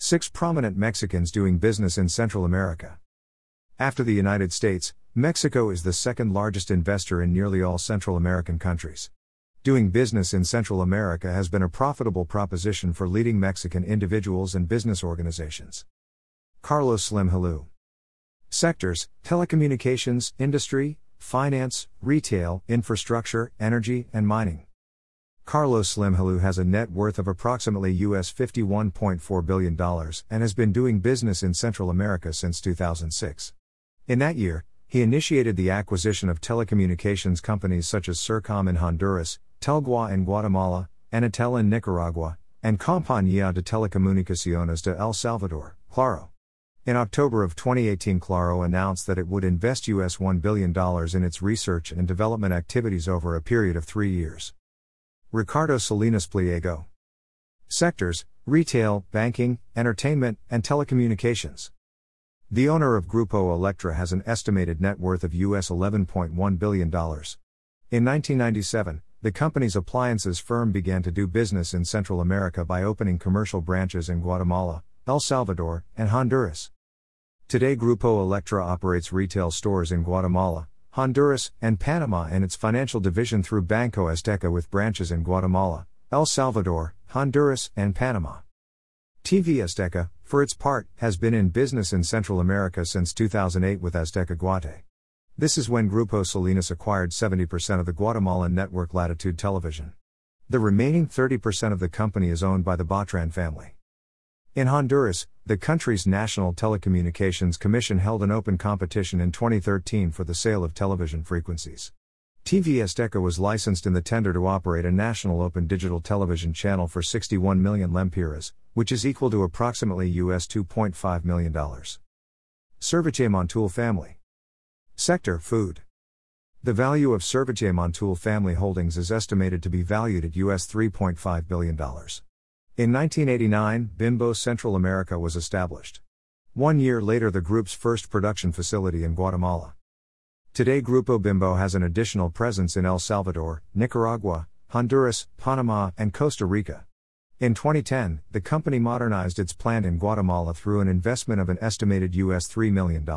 6 prominent Mexicans doing business in Central America. After the United States, Mexico is the second largest investor in nearly all Central American countries. Doing business in Central America has been a profitable proposition for leading Mexican individuals and business organizations. Carlos Slim Helú. Sectors: telecommunications, industry, finance, retail, infrastructure, energy, and mining. Carlos Slim Helú has a net worth of approximately US $51.4 billion and has been doing business in Central America since 2006. In that year, he initiated the acquisition of telecommunications companies such as Sercom in Honduras, Telgua in Guatemala, Anatel in Nicaragua, and Compañía de Telecomunicaciones de El Salvador, Claro. In October of 2018, Claro announced that it would invest US $1 billion in its research and development activities over a period of 3 years. Ricardo Salinas Pliego. Sectors: retail, banking, entertainment, and telecommunications. The owner of Grupo Electra has an estimated net worth of US $11.1 billion. In 1997, the company's appliances firm began to do business in Central America by opening commercial branches in Guatemala, El Salvador, and Honduras. Today, Grupo Electra operates retail stores in Guatemala, Honduras, and Panama and its financial division through Banco Azteca with branches in Guatemala, El Salvador, Honduras, and Panama. TV Azteca, for its part, has been in business in Central America since 2008 with Azteca Guate. This is when Grupo Salinas acquired 70% of the Guatemalan network Latitude Television. The remaining 30% of the company is owned by the Batran family. In Honduras, the country's National Telecommunications Commission held an open competition in 2013 for the sale of television frequencies. TV Azteca was licensed in the tender to operate a national open digital television channel for 61 million lempiras, which is equal to approximately US $2.5 million. Serviche Montoul family. Sector: food. The value of Serviche Montoul family holdings is estimated to be valued at US $3.5 billion. In 1989, Bimbo Central America was established. 1 year later, the group's first production facility in Guatemala. Today, Grupo Bimbo has an additional presence in El Salvador, Nicaragua, Honduras, Panama, and Costa Rica. In 2010, the company modernized its plant in Guatemala through an investment of an estimated US $3 million.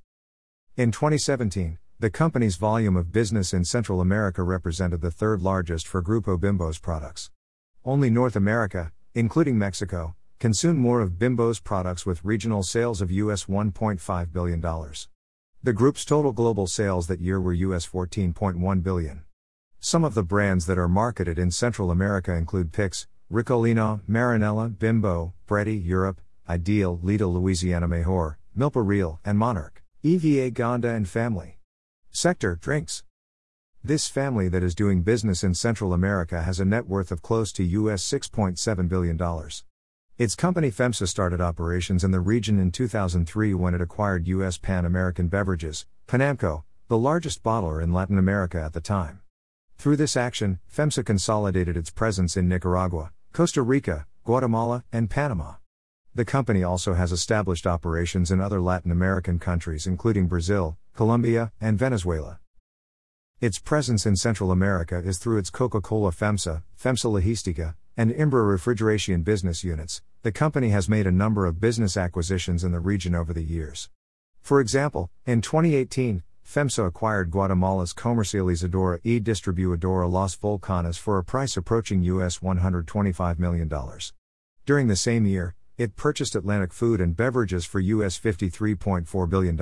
In 2017, the company's volume of business in Central America represented the third largest for Grupo Bimbo's products. Only North America, including Mexico, consumed more of Bimbo's products with regional sales of US $1.5 billion. The group's total global sales that year were US $14.1 billion. Some of the brands that are marketed in Central America include Pix, Ricolino, Marinella, Bimbo, Breddy Europe, Ideal, Lita Louisiana Mejor, Milpa Real, and Monarch, EVA Gonda and family. Sector: drinks. This family that is doing business in Central America has a net worth of close to US $6.7 billion. Its company FEMSA started operations in the region in 2003 when it acquired US Pan American Beverages, Panamco, the largest bottler in Latin America at the time. Through this action, FEMSA consolidated its presence in Nicaragua, Costa Rica, Guatemala, and Panama. The company also has established operations in other Latin American countries including Brazil, Colombia, and Venezuela. Its presence in Central America is through its Coca-Cola FEMSA, FEMSA Logistica, and Imbra Refrigeration business units. The company has made a number of business acquisitions in the region over the years. For example, in 2018, FEMSA acquired Guatemala's Comercializadora y Distribuidora Los Volcanes for a price approaching US $125 million. During the same year, it purchased Atlantic Food and Beverages for US $53.4 billion.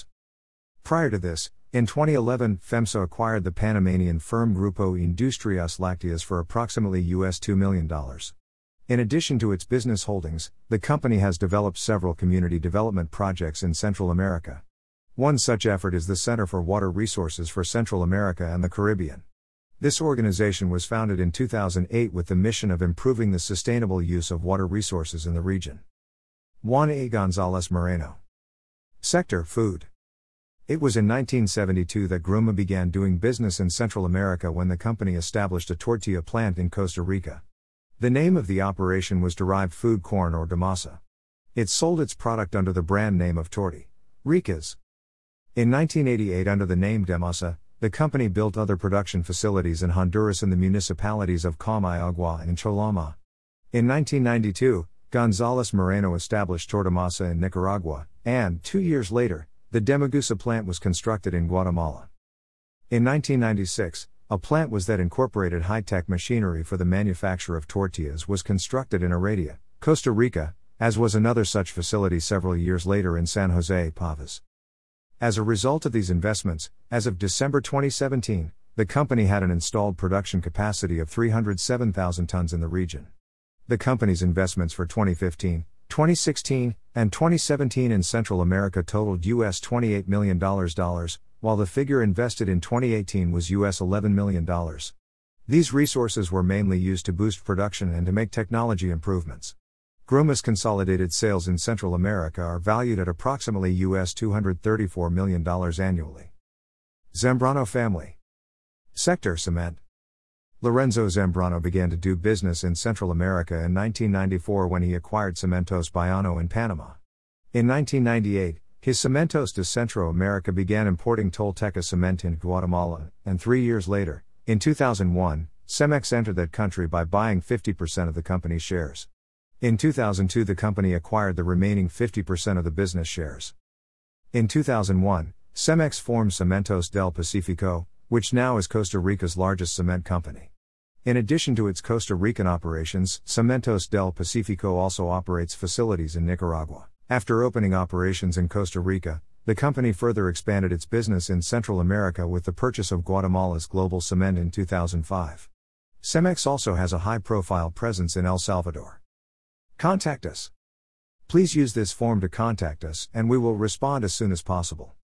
Prior to this, in 2011, FEMSA acquired the Panamanian firm Grupo Industrias Lácteas for approximately US $2 million. In addition to its business holdings, the company has developed several community development projects in Central America. One such effort is the Center for Water Resources for Central America and the Caribbean. This organization was founded in 2008 with the mission of improving the sustainable use of water resources in the region. Juan A. González Moreno. Sector: food. It was in 1972 that Gruma began doing business in Central America when the company established a tortilla plant in Costa Rica. The name of the operation was derived food corn or Damasa. It sold its product under the brand name of Torti Ricas. In 1988, under the name Damasa, the company built other production facilities in Honduras in the municipalities of Comayagua and Choloma. In 1992, González Moreno established Tortomasa in Nicaragua, and, 2 years later, the Demagusa plant was constructed in Guatemala. In 1996, a plant that incorporated high-tech machinery for the manufacture of tortillas was constructed in Heredia, Costa Rica, as was another such facility several years later in San Jose, Pavas. As a result of these investments, as of December 2017, the company had an installed production capacity of 307,000 tons in the region. The company's investments for 2015, 2016, and 2017 in Central America totaled $28 million, while the figure invested in 2018 was $11 million. These resources were mainly used to boost production and to make technology improvements. Gruma's consolidated sales in Central America are valued at approximately $234 million annually. Zambrano family. Sector: cement. Lorenzo Zambrano began to do business in Central America in 1994 when he acquired Cementos Baiano in Panama. In 1998, his Cementos de Centro America began importing Tolteca cement in Guatemala, and 3 years later, in 2001, Cemex entered that country by buying 50% of the company's shares. In 2002, the company acquired the remaining 50% of the business shares. In 2001, Cemex formed Cementos del Pacifico, which now is Costa Rica's largest cement company. In addition to its Costa Rican operations, Cementos del Pacifico also operates facilities in Nicaragua. After opening operations in Costa Rica, the company further expanded its business in Central America with the purchase of Guatemala's Global Cement in 2005. Cemex also has a high-profile presence in El Salvador. Contact us. Please use this form to contact us, and we will respond as soon as possible.